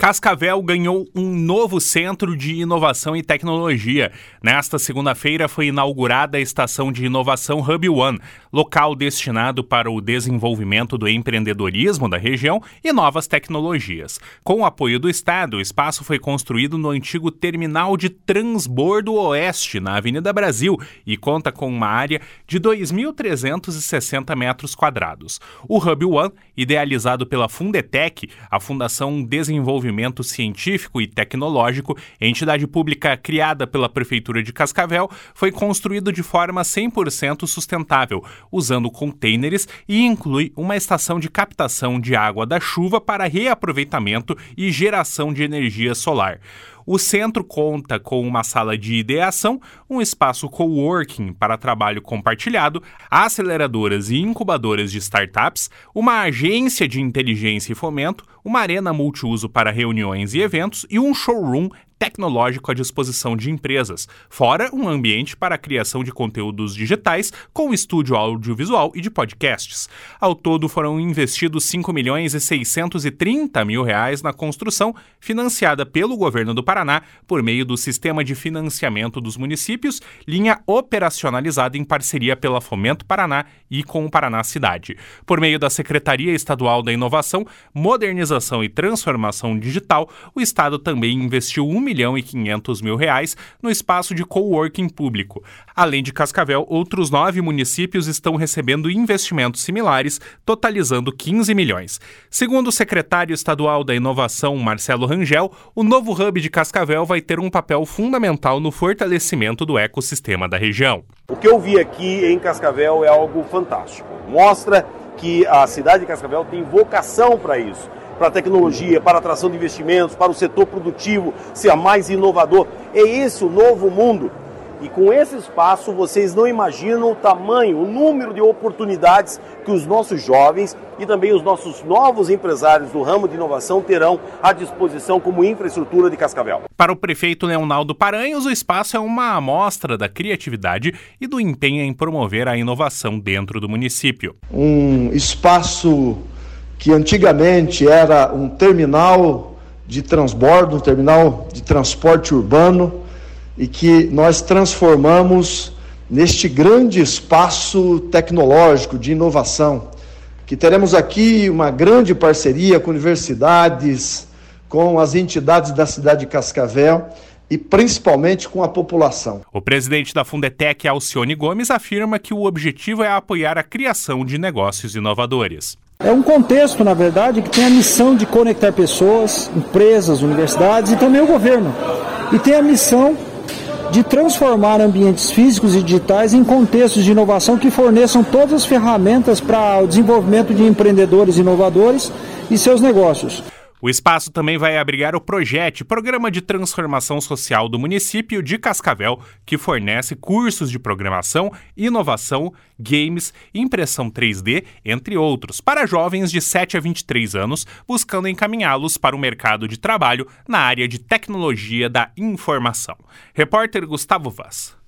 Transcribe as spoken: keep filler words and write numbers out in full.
Cascavel ganhou um novo centro de inovação e tecnologia. Nesta segunda-feira foi inaugurada a estação de inovação Hub One, local destinado para o desenvolvimento do empreendedorismo da região e novas tecnologias. Com o apoio do Estado, o espaço foi construído no antigo terminal de transbordo oeste, na Avenida Brasil, e conta com uma área de dois mil trezentos e sessenta metros quadrados. O Hub One, idealizado pela Fundetec, a Fundação Desenvolvimento Científico e Tecnológico, entidade pública criada pela Prefeitura de Cascavel, foi construído de forma cem por cento sustentável, usando containers e inclui uma estação de captação de água da chuva para reaproveitamento e geração de energia solar. O centro conta com uma sala de ideação, um espaço coworking para trabalho compartilhado, aceleradoras e incubadoras de startups, uma agência de inteligência e fomento, uma arena multiuso para reuniões e eventos e um showroom tecnológico à disposição de empresas, fora um ambiente para a criação de conteúdos digitais com estúdio audiovisual e de podcasts. Ao todo foram investidos cinco milhões e seiscentos e trinta mil reais na construção, financiada pelo governo do Paraná por meio do Sistema de Financiamento dos Municípios, linha operacionalizada em parceria pela Fomento Paraná e com o Paraná Cidade. Por meio da Secretaria Estadual da Inovação, Modernização e Transformação Digital, o Estado também investiu um milhão e quinhentos mil reais no espaço de coworking público. Além de Cascavel, outros nove municípios estão recebendo investimentos similares, totalizando quinze milhões. Segundo o secretário estadual da Inovação, Marcelo Rangel, o novo hub de Cascavel vai ter um papel fundamental no fortalecimento do ecossistema da região. O que eu vi aqui em Cascavel é algo fantástico. Mostra que a cidade de Cascavel tem vocação para isso. Para a tecnologia, para a atração de investimentos, para o setor produtivo ser mais inovador. É esse o novo mundo. E com esse espaço, vocês não imaginam o tamanho, o número de oportunidades que os nossos jovens e também os nossos novos empresários do ramo de inovação terão à disposição como infraestrutura de Cascavel. Para o prefeito Leonardo Paranhos, o espaço é uma amostra da criatividade e do empenho em promover a inovação dentro do município. Um espaço que antigamente era um terminal de transbordo, um terminal de transporte urbano, e que nós transformamos neste grande espaço tecnológico de inovação, que teremos aqui uma grande parceria com universidades, com as entidades da cidade de Cascavel e principalmente com a população. O presidente da Fundetec, Alcione Gomes, afirma que o objetivo é apoiar a criação de negócios inovadores. É um contexto, na verdade, que tem a missão de conectar pessoas, empresas, universidades e também o governo. E tem a missão de transformar ambientes físicos e digitais em contextos de inovação que forneçam todas as ferramentas para o desenvolvimento de empreendedores inovadores e seus negócios. O espaço também vai abrigar o Projet, Programa de Transformação Social do município de Cascavel, que fornece cursos de programação, inovação, games, impressão três D, entre outros, para jovens de sete a vinte e três anos, buscando encaminhá-los para o mercado de trabalho na área de tecnologia da informação. Repórter Gustavo Vaz.